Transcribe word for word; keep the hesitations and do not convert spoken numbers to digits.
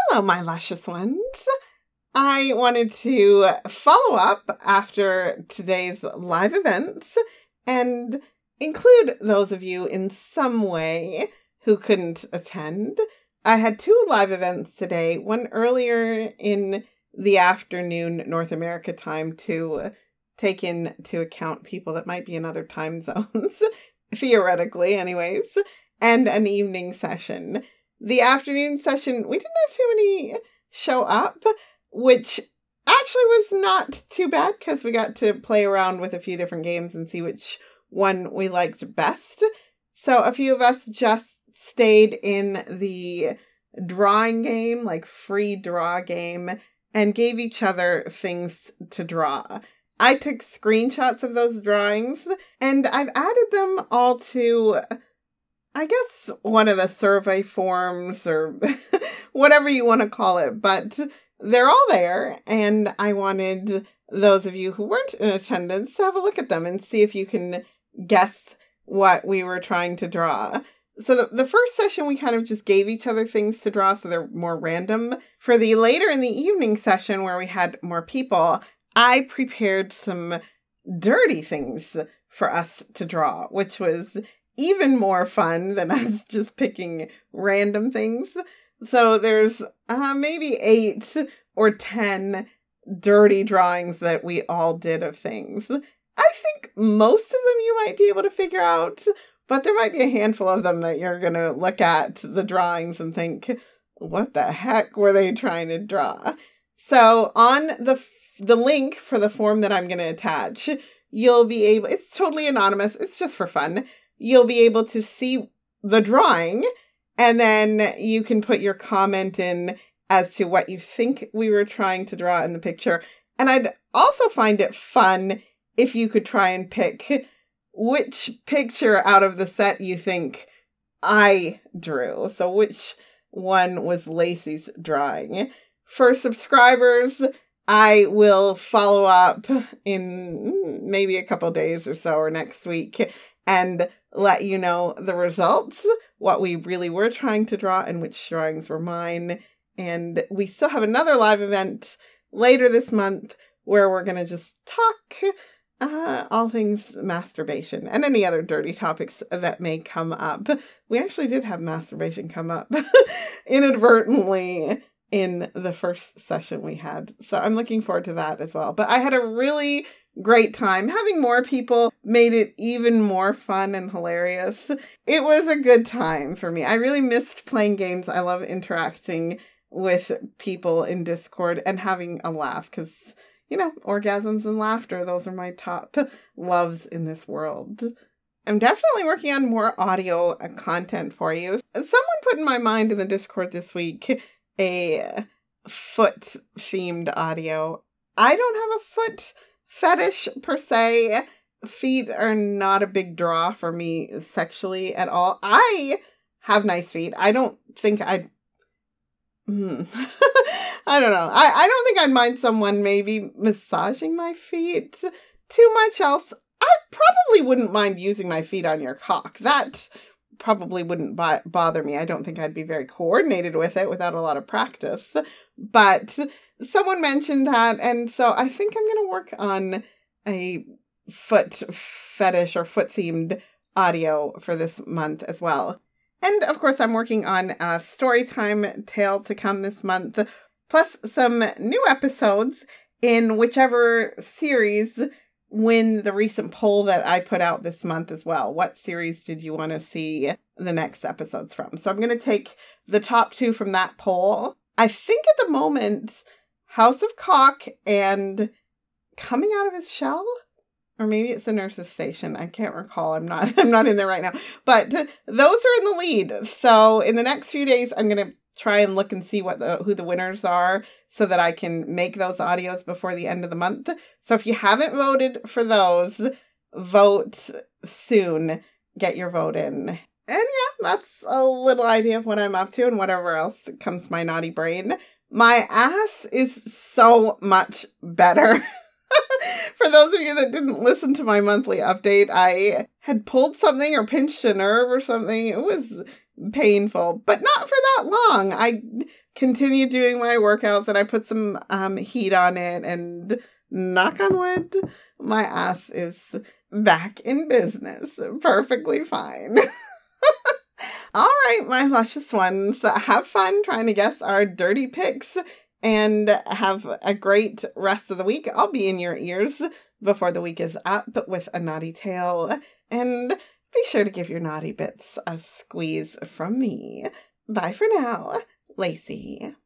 Hello, my luscious ones. I wanted to follow up after today's live events and include those of you in some way who couldn't attend. I had two live events today, one earlier in the afternoon North America time to take into account people that might be in other time zones, theoretically anyways, and an evening session. The afternoon session, we didn't have too many show up, which actually was not too bad because we got to play around with a few different games and see which one we liked best. So a few of us just stayed in the drawing game, like free draw game, and gave each other things to draw. I took screenshots of those drawings, and I've added them all to, I guess, one of the survey forms or whatever you want to call it, but they're all there, and I wanted those of you who weren't in attendance to have a look at them and see if you can guess what we were trying to draw. So the, the first session, we kind of just gave each other things to draw, so they're more random. For the later in the evening session, where we had more people, I prepared some dirty things for us to draw, which was even more fun than us just picking random things. So there's uh, maybe eight or ten dirty drawings that we all did of things. I think most of them you might be able to figure out, but there might be a handful of them that you're going to look at the drawings and think, what the heck were they trying to draw? So on the the link for the form that I'm going to attach, you'll be able, it's totally anonymous, it's just for fun. You'll be able to see the drawing, and then you can put your comment in as to what you think we were trying to draw in the picture. And I'd also find it fun if you could try and pick which picture out of the set you think I drew. So which one was Lacey's drawing. For subscribers, I will follow up in maybe a couple days or so or next week and let you know the results, what we really were trying to draw and which drawings were mine. And we still have another live event later this month where we're going to just talk uh, all things masturbation and any other dirty topics that may come up. We actually did have masturbation come up inadvertently in the first session we had. So I'm looking forward to that as well. But I had a really great time. Having more people made it even more fun and hilarious. It was a good time for me. I really missed playing games. I love interacting with people in Discord and having a laugh because, you know, orgasms and laughter, those are my top loves in this world. I'm definitely working on more audio content for you. Someone put in my mind in the Discord this week a foot-themed audio. I don't have a foot fetish per se. Feet are not a big draw for me sexually at all. I have nice feet. I don't think I'd... Hmm. I don't know. I, I don't think I'd mind someone maybe massaging my feet too much else. I probably wouldn't mind using my feet on your cock. That probably wouldn't bo- bother me. I don't think I'd be very coordinated with it without a lot of practice. But someone mentioned that, and so I think I'm going to work on a foot fetish or foot-themed audio for this month as well. And, of course, I'm working on a Storytime tale to come this month, plus some new episodes in whichever series win the recent poll that I put out this month as well. What series did you want to see the next episodes from? So I'm going to take the top two from that poll. I think at the moment, House of Cock and Coming Out of His Shell? Or maybe it's the Nurse's Station. I can't recall. I'm not I'm not in there right now. But those are in the lead. So in the next few days, I'm going to try and look and see what the who the winners are so that I can make those audios before the end of the month. So if you haven't voted for those, vote soon. Get your vote in. And yeah, that's a little idea of what I'm up to and whatever else comes to my naughty brain. My ass is so much better. For those of you that didn't listen to my monthly update, I had pulled something or pinched a nerve or something. It was painful, but not for that long. I continue doing my workouts, and I put some um, heat on it, and knock on wood, my ass is back in business. Perfectly fine. All right, my luscious ones, have fun trying to guess our dirty picks, and have a great rest of the week. I'll be in your ears before the week is up with a naughty tale, and be sure to give your naughty bits a squeeze from me. Bye for now, Lacey.